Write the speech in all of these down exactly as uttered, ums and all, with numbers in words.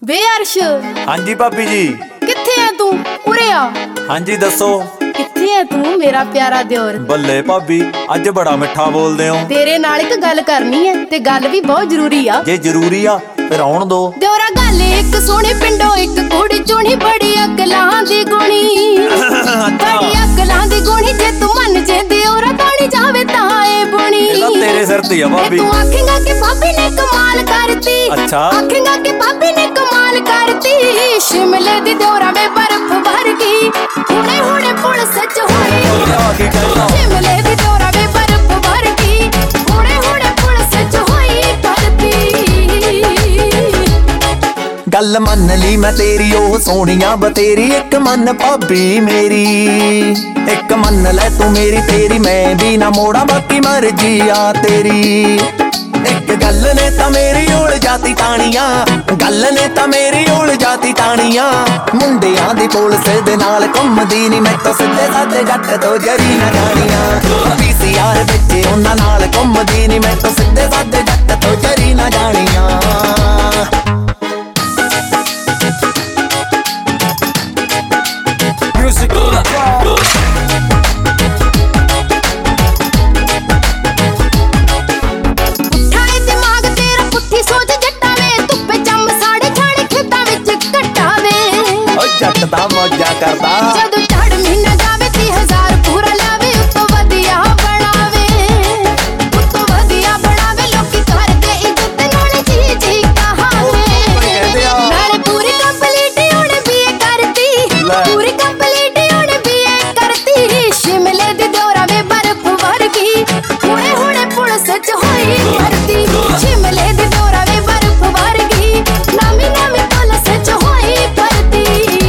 ਵੇ ਅਰਸ਼। ਹਾਂਜੀ ਭਾਬੀ ਜੀ। ਕਿੱਥੇ ਐ ਤੂੰ? ਉਰੇ ਆ। ਹਾਂਜੀ ਦੱਸੋ। ਕਿੱਥੇ ਐ ਤੂੰ ਮੇਰਾ ਪਿਆਰਾ ਦਿਓਰ? ਬੱਲੇ ਭਾਬੀ ਅੱਜ ਬੜਾ ਮਿੱਠਾ ਬੋਲਦੇ ਹੋ। ਤੇਰੇ ਨਾਲ ਇੱਕ ਗੱਲ ਕਰਨੀ ਐ ਤੇ ਗੱਲ ਵੀ ਬਹੁਤ ਜ਼ਰੂਰੀ ਆ। ਜੇ ਜ਼ਰੂਰੀ ਆ ਫਿਰ ਆਉਣ ਦੋ। ਦਿਓਰਾ ਗੱਲ ਇੱਕ ਸੋਹਣੇ ਪਿੰਡੋਂ ਇੱਕ ਕੁੜੀ ਚੁਣੀ ਬੜੀ ਅਕਲਾਂ ਦੀ ਗੁਣੀ ਬੜੀ ਅਕਲਾਂ ਦੀ ਗੁਣੀ ਜੇ ਤੂੰ ਮੰਨ ਜੇ ਦਿਓਰਾ ਤਾਣੀ ਜਾਵੇ ਤਾਂ ਏ ਬੁਣੀ। ਇਹਦਾ ਤੇਰੇ ਸਿਰ ਤੇ ਆ ਭਾਬੀ। ਤੂੰ ਆਖੇਂਗਾ ਕਿ ਭਾਬੀ ਨੇ ਕਮਾਲ ਕਰਤੀ। ਅੱਛਾ ਆਖੇਂਗਾ ਕਿ ਭਾਬੀ ਨੇ ਕਮਾਲ ਕਰਤੀ। ਸ਼ਿਮਲੇ ਦੀ ਦਿਓਰਾ ਵੇ ਬਰਫ਼ ਵਰਗੀ ਹੁਣੇ ਹੁਣੇ ਪੁਲਿਸ ਚ ਹੋਈ। ਸ਼ਿਮਲੇ ਦੀ ਦਿਓਰਾ ਵੇ ਬਰਫ਼ ਵਰਗੀ ਹੁਣੇ ਹੁਣੇ ਪੁਲਿਸ ਚ ਹੋਈ ਭਰਤੀ। ਗੱਲ ਮੰਨ ਲਈ ਮੈਂ ਤੇਰੀ ਉਹ ਸੋਹਣੀਆਂ ਬਤੇਰੀ ਇੱਕ ਮੰਨ ਭਾਬੀ ਮੇਰੀ। ਇੱਕ ਮੰਨ ਲੈ ਤੂੰ ਮੇਰੀ ਤੇਰੀ ਮੈਂ ਵੀ ਨਾ ਮੋੜਾ ਬਾਕੀ ਮਰਜੀ ਆ ਤੇਰੀ। ਇੱਕ ਗੱਲ ਨੇ ਤਾਂ ਮੇਰੀ ਉਲਝਾਤੀ ਤਾਣੀਆਂ ਗੱਲ ਨੇ ਤਾਂ ਮੇਰੀ ਉਲਝਾਤੀ ਤਾਣੀਆਂ। ਮੁੰਡਿਆਂ ਦੀ ਪੁਲਿਸ ਦੇ ਨਾਲ ਘੁੰਮਦੀ ਨੀ ਮੈਂ ਤਾਂ ਸਿੱਧੇ ਸਾਦੇ ਜੱਟ ਤੋਂ ਜਰੀ ਨਾ ਜਾਣੀਆਂ। ਪੀਸੀਆਰ ਵਿੱਚ ਉਹਨਾਂ ਨਾਲ ਘੁੰਮਦੀ ਨੀ ਮੈਂ ਤਾਂ ਸਿੱਧੇ ਸਾਦੇ ਜੱਟ ਤੋਂ ਜਰੀ ਨਾ ਜਾਣੀਆਂ। ਜੱਟ ਦਾ ਮੌਜਾਂ ਕਰਦਾ ਜਦੋਂ ਝੜ ਮਹੀਨਾ ਜਾਵੇ ਤੀ ਹਜ਼ਾਰ ਪੂਰਾ ਲਾਵੇ ਉਤੋਂ ਵਧੀਆ ਬਣਾਵੇ ਉਤੋਂ ਵਧੀਆ ਬਣਾਵੇ ਲੋਕੀ ਕਰਦੇ ਇੱਜ਼ਤ ਨਾਲ ਜੀ ਜੀ ਕਹਾਵੇ। ਨਾਲੇ ਪੂਰੀ ਕੰਪਲੀਟ ਉਹਨੇ ਬੀਏ ਕਰਤੀ ਪੂਰੀ ਕੰਪਲੀਟ ਉਹਨੇ ਬੀਏ ਕਰਤੀ। ਸ਼ਿਮਲੇ ਦੀ ਦਿਓਰਾ ਵੇ ਬਰਫ਼ ਵਰਗੀ ਹੁਣੇ ਹੁਣੇ ਪੁਲਿਸ ਚ ਹੋਈ ਭਰਤੀ। ਸ਼ਿਮਲੇ ਦੀ ਦਿਓਰਾ ਵੇ ਬਰਫ਼ ਵਰਗੀ ਨਾਮੀ ਨਾਮੀ ਪੁਲਿਸ ਚ ਹੋਈ ਭਰਤੀ।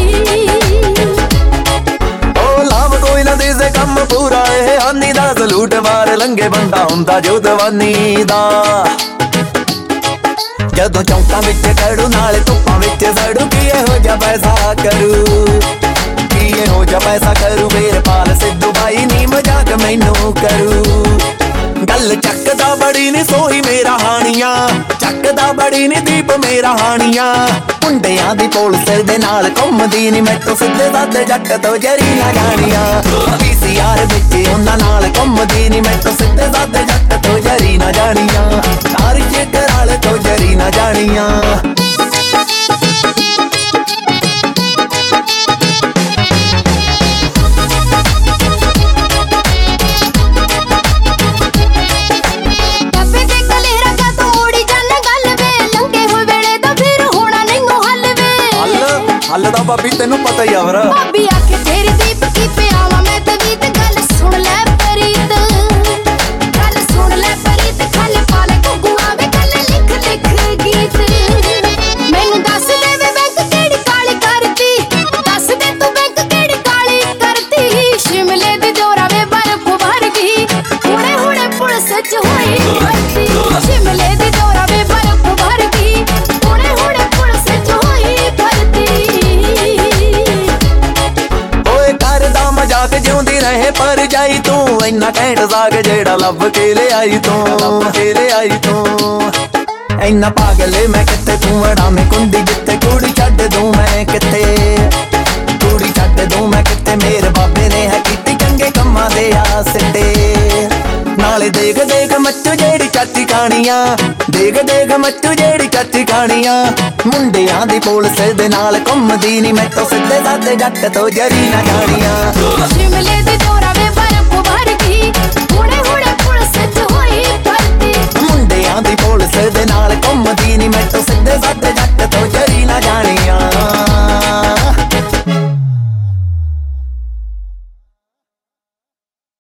ਕੰਮ ਪੂਰਾ ਇਹ ਹਾਨੀ ਦਾ ਸਲੂਟ ਵਾਰ ਲੰਗੇ ਬੰਦਾ ਹੁੰਦਾ ਜੋ ਦਵਾਨੀ ਦਾ। ਜਦੋਂ ਚੌਂਕਾਂ ਵਿੱਚ ਕੜੂ ਨਾਲੇ ਧੁੱਪਾਂ ਵਿੱਚ ਸੜੂ ਕੀ ਇਹੋ ਜਿਹਾ ਪੈਸਾ ਕਰੂ ਕੀ ਇਹੋ ਜਿਹਾ ਪੈਸਾ ਕਰੂ ਮੇਰੇ ਪਾਲ ਸਿੱਧੂ ਬਾਈ ਨੀ ਮਜ਼ਾਕ ਮੈਨੂੰ ਕਰੂ। ਗੱਲ ਚੱਕਦਾ ਬੜੀ ਨੀ ਸੋਹੀ ਮੇਰਾ ਹਾਣੀਆਂ ਚੱਕਦਾ ਬੜੀ ਨੀ ਦੀਪ ਮੇਰਾ ਹਾਣੀਆਂ। ਮੁੰਡਿਆਂ ਦੀ ਪੁਲਿਸ ਦੇ ਨਾਲ ਘੁੰਮਦੀ ਨੀ ਮੈਂ ਤੋਂ ਸਿੱਧੇ ਸਾਦੇ ਜੱਟ ਤੋਂ ਜਰੀ ਨਾ ਜਾਣੀਆਂ। ਪੀਸੀਆਰ ਵਿੱਚ ਉਹਨਾਂ ਨਾਲ ਘੁੰਮਦੀ ਨੀ ਮੈਂ ਤੋਂ ਸਿੱਧੇ ਸਾਦੇ ਜੱਟ ਤੋਂ ਜਰੀ ਨਾ ਜਾਣੀਆਂ। ਤਾਰੀ ਚੇਕਰ ਵਾਲੇ ਤੋਂ ਜਰੀ ਨਾ ਜਾਣੀਆਂ। ਹੱਲ ਦਾ ਭਾਬੀ ਤੈਨੂੰ ਪਤਾ ਹੀ ਆ ਫਿਰ। ਭਾਬੀ ਆਖੇ ਤੇਰੀ ਦੀਪ ਕੀ ਪਿਆਵਾ ਮੈਂ ਤੇ ਗੀਤ ਗੱਲ ਸੁਣ ਲੈ ਪਰੀਤ ਗੱਲ ਸੁਣ ਲੈ ਪਰੀਤ ਖਾਲੇ ਪਾਲੇ ਘੁੱਗੂਆਂ ਵੇ ਕੱਲੇ ਲਿਖ ਲਿਖ ਗੀਤ। ਮੈਨੂੰ ਦੱਸ ਦੇ ਵੇ ਬੈਂਕ ਕਿਹੜੀ ਕਾਲੀ ਕਰਤੀ ਦੱਸ ਦੇ ਤੂੰ ਬੈਂਕ ਕਿਹੜੀ ਕਾਲੀ ਕਰਤੀ। ਸ਼ਿਮਲੇ ਦੀ ਦਿਓਰਾ ਵੇ ਬਰਫ਼ ਵਰਗੀ ਹੁਣੇ ਹੁਣੇ ਪੁਲਿਸ ਚ ਹੋਈ ਭਰਤੀ। ਸ਼ਿਮਲੇ ਦੀ ਦਿਓਰਾ ਵੇ ਬਰਫ਼ ਵਰਗੀ ਹੁਣੇ ਹੁਣੇ ਪੁਲਿਸ ਚ ਹੋਈ ਭਰਤੀ। ਮਜ਼ਾਕ ਜਿਉਂਦੀ ਰਹੇ ਪਰ ਜਾਈ ਤੂੰ ਇੰਨਾ ਘੈਂਟ ਸਾਗ ਜਿਹੜਾ ਲੱਭ ਕੇ ਲਿਆਈ ਤੂੰ ਲੱਭ ਕੇ ਲਿਆਈ ਤੂੰ। ਇੰਨਾ ਪਾਗਲ ਮੈਂ ਕਿੱਥੇ ਤੂੰ ਅੜਾਵੇਂ ਕੁੰਡੀ ਜਿੱਥੇ ਕੁੜੀ ਛੱਡ ਦੂੰ ਮੈਂ ਕਿੱਥੇ ਕੁੜੀ ਛੱਡ ਦੂੰ ਮੈਂ ਕਿੱਥੇ ਮੇਰੇ ਬਾਬੇ ਨੇ ਹੈ ਕੀਤੀ ਚੰਗੇ ਕੰਮਾਂ ਦੇ ਆ ਸਿੱਟੇ। ਨਾਲੇ ਦੇਖ ਦੇਖ ਮੱਚੂ ਜਿਹੜੀ ਚਾਚੀ ਖਾਣੀਆਂ ਦੇਖ ਦੇਖ ਮੱਚੂ ਜਿਹੜੀ ਚਾਚੀ ਖਾਣੀਆਂ। ਮੁੰਡਿਆਂ ਦੀ ਪੁਲਿਸ ਦੇ ਨਾਲ ਘੁੰਮਦੀ ਨੀ ਮੈਂ ਤੋਂ ਸਿੱਧੇ ਸਾਦੇ ਜੱਟ ਤੋਂ ਜਰੀ ਨਾ ਜਾਣੀਆਂ।